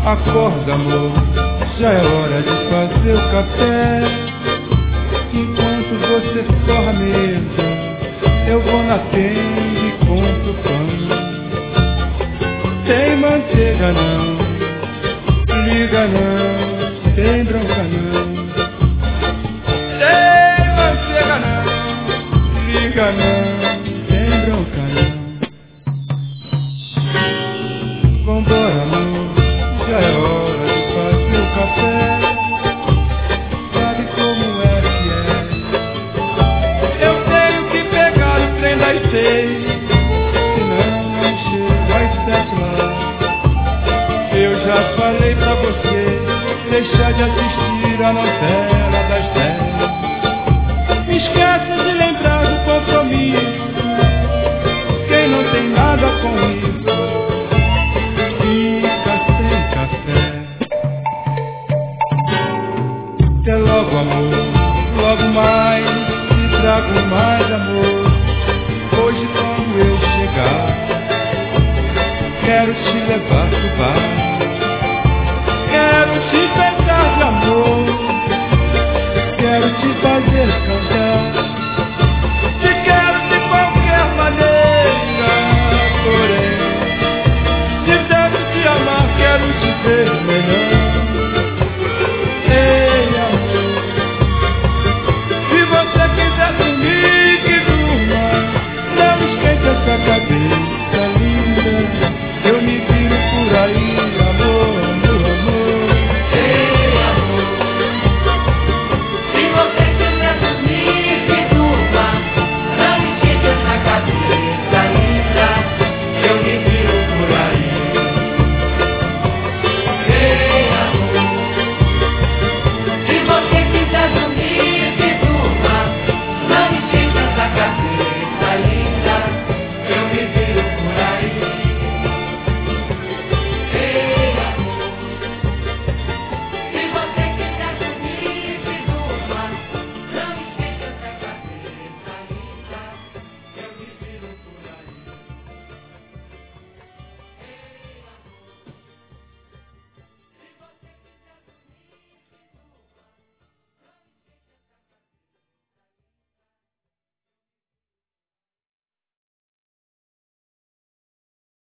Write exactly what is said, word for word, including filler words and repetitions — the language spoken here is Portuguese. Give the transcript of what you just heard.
Acorda, amor, já é hora de fazer o café. Enquanto você forra a mesa, eu vou na tenda e compro pão. Tem manteiga não, liga não, tem bronca não. Tem manteiga não, liga não, tem bronca não. Vambora, amor, já é hora de fazer o café. Sabe como é que é? Eu tenho que pegar o trem das seis, senão não chego às sete lá. Eu já falei pra você deixar de assistir a novela.